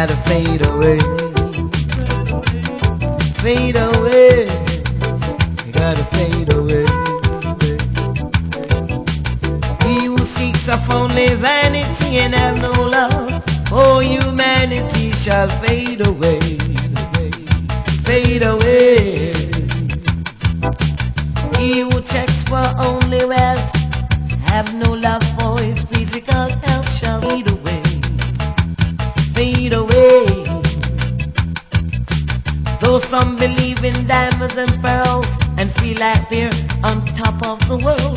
gotta fade away. Fade away. You gotta fade away. He who seeks of only vanity and have no love for humanity shall fade away. Fade away. He who checks for only wealth, have no love for his physical health, shall fade away. Fade away. Though some believe in diamonds and pearls and feel like they're on top of the world,